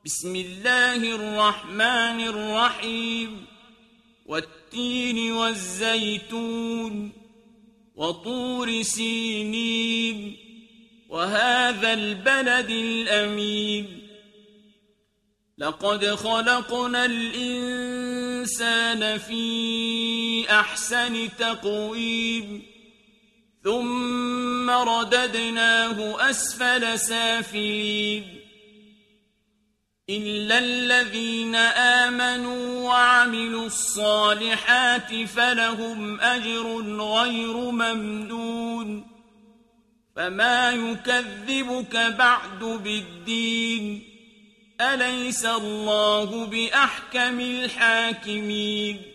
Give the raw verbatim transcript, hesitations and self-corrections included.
بسم الله الرحمن الرحيم والتين والزيتون وطور سينين وهذا البلد الأمين لقد خلقنا الإنسان في أحسن تقويم ثم رددناه أسفل سافلين إلا الذين آمنوا وعملوا الصالحات فلهم أجر غير ممنون فما يكذبك بعد بالدين أليس الله بأحكم الحاكمين